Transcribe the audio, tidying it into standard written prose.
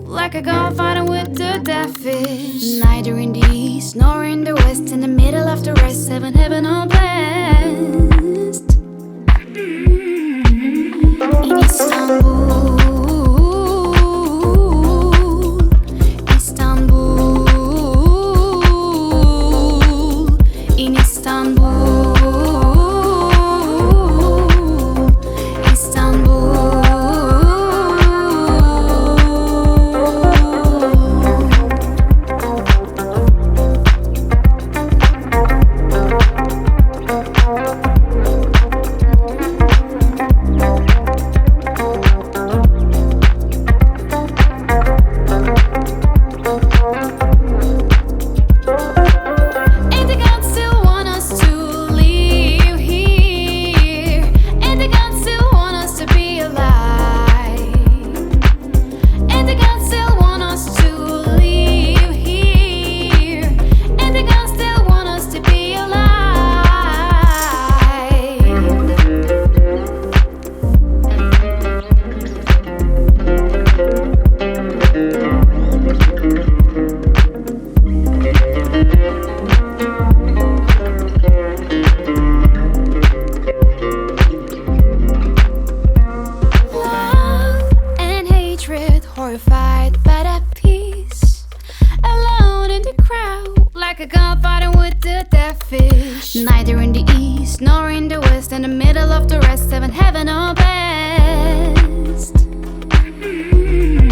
like a god fighting with the deathfish. Neither in the east nor in the west, in the middle of the rest, heaven or blessed. In Istanbul, Istanbul, in Istanbul, Istanbul. Horrified but at peace, alone in the crowd, like a god fighting with the deathfish. Neither in the east nor in the west, in the middle of the rest, heaven or best.